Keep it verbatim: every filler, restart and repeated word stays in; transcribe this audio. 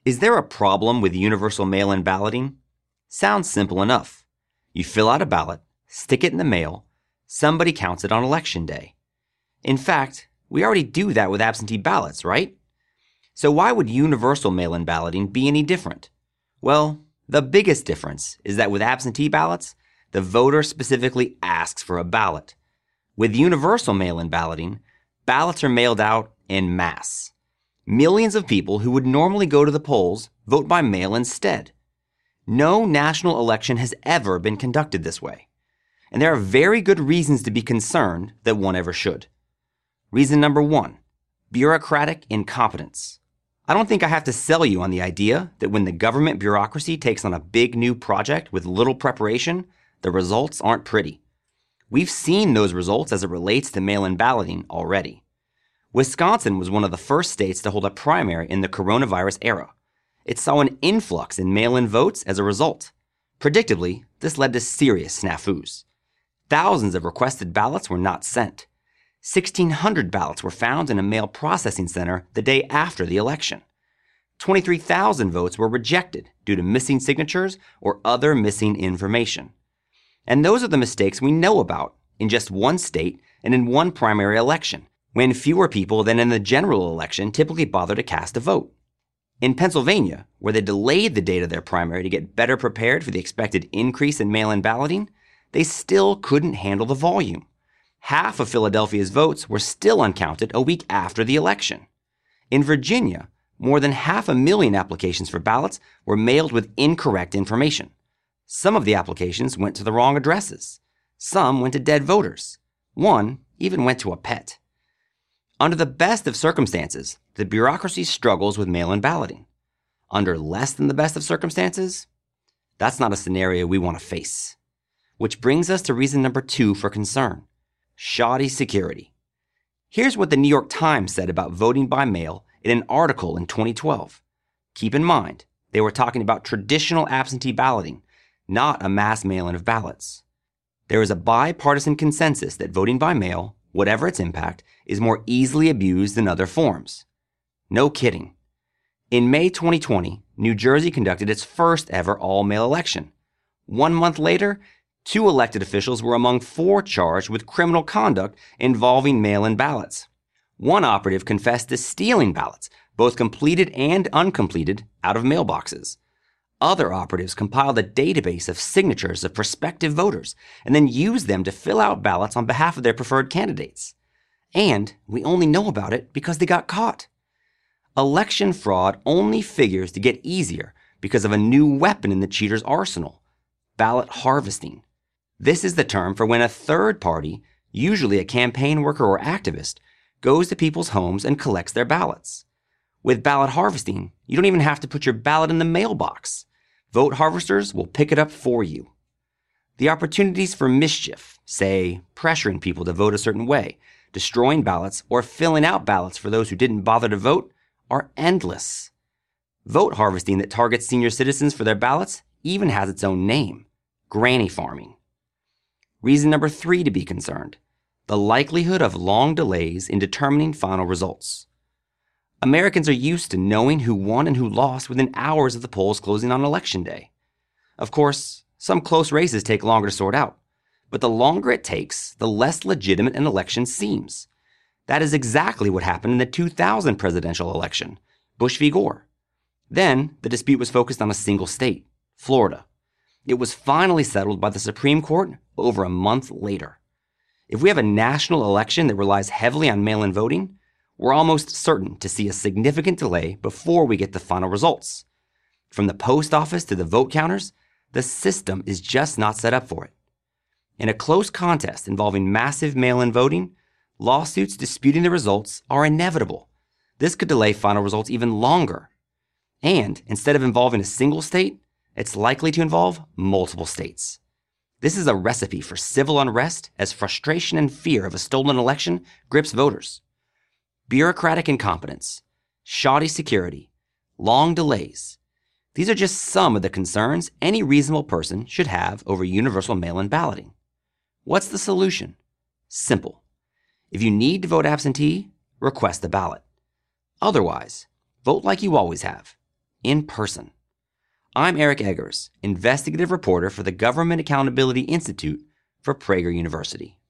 Is there a problem with universal mail-in balloting? Sounds simple enough. You fill out a ballot, stick it in the mail, somebody counts it on election day. In fact, we already do that with absentee ballots, right? So why would universal mail-in balloting be any different? Well, the biggest difference is that with absentee ballots, the voter specifically asks for a ballot. With universal mail-in balloting, ballots are mailed out en masse. Millions of people who would normally go to the polls vote by mail instead. No national election has ever been conducted this way. And there are very good reasons to be concerned that one ever should. Reason number one, bureaucratic incompetence. I don't think I have to sell you on the idea that when the government bureaucracy takes on a big new project with little preparation, the results aren't pretty. We've seen those results as it relates to mail-in balloting already. Wisconsin was one of the first states to hold a primary in the coronavirus era. It saw an influx in mail-in votes as a result. Predictably, this led to serious snafus. Thousands of requested ballots were not sent. sixteen hundred ballots were found in a mail processing center the day after the election. twenty-three thousand votes were rejected due to missing signatures or other missing information. And those are the mistakes we know about in just one state and in one primary election, when fewer people than in the general election typically bother to cast a vote. In Pennsylvania, where they delayed the date of their primary to get better prepared for the expected increase in mail-in balloting, they still couldn't handle the volume. Half of Philadelphia's votes were still uncounted a week after the election. In Virginia, more than half a million applications for ballots were mailed with incorrect information. Some of the applications went to the wrong addresses. Some went to dead voters. One even went to a pet. Under the best of circumstances, the bureaucracy struggles with mail-in balloting. Under less than the best of circumstances, that's not a scenario we want to face. Which brings us to reason number two for concern: shoddy security. Here's what the New York Times said about voting by mail in an article in twenty twelve. Keep in mind, they were talking about traditional absentee balloting, not a mass mail-in of ballots. There is a bipartisan consensus that voting by mail, whatever its impact, is more easily abused than other forms. No kidding. In May twenty twenty, New Jersey conducted its first ever all-mail election. One month later, two elected officials were among four charged with criminal conduct involving mail-in ballots. One operative confessed to stealing ballots, both completed and uncompleted, out of mailboxes. Other operatives compiled a database of signatures of prospective voters and then used them to fill out ballots on behalf of their preferred candidates. And we only know about it because they got caught. Election fraud only figures to get easier because of a new weapon in the cheater's arsenal: ballot harvesting. This is the term for when a third party, usually a campaign worker or activist, goes to people's homes and collects their ballots. With ballot harvesting, you don't even have to put your ballot in the mailbox. Vote harvesters will pick it up for you. The opportunities for mischief, say pressuring people to vote a certain way, destroying ballots, or filling out ballots for those who didn't bother to vote, are endless. Vote harvesting that targets senior citizens for their ballots even has its own name: granny farming. Reason number three to be concerned: the likelihood of long delays in determining final results. Americans are used to knowing who won and who lost within hours of the polls closing on Election Day. Of course, some close races take longer to sort out, but the longer it takes, the less legitimate an election seems. That is exactly what happened in the two thousand presidential election, Bush v. Gore. Then, the dispute was focused on a single state, Florida. It was finally settled by the Supreme Court over a month later. If we have a national election that relies heavily on mail-in voting, we're almost certain to see a significant delay before we get the final results. From the post office to the vote counters, the system is just not set up for it. In a close contest involving massive mail-in voting, lawsuits disputing the results are inevitable. This could delay final results even longer. And instead of involving a single state, it's likely to involve multiple states. This is a recipe for civil unrest as frustration and fear of a stolen election grips voters. Bureaucratic incompetence, shoddy security, long delays. These are just some of the concerns any reasonable person should have over universal mail-in balloting. What's the solution? Simple. If you need to vote absentee, request a ballot. Otherwise, vote like you always have, in person. I'm Eric Eggers, investigative reporter for the Government Accountability Institute for Prager University.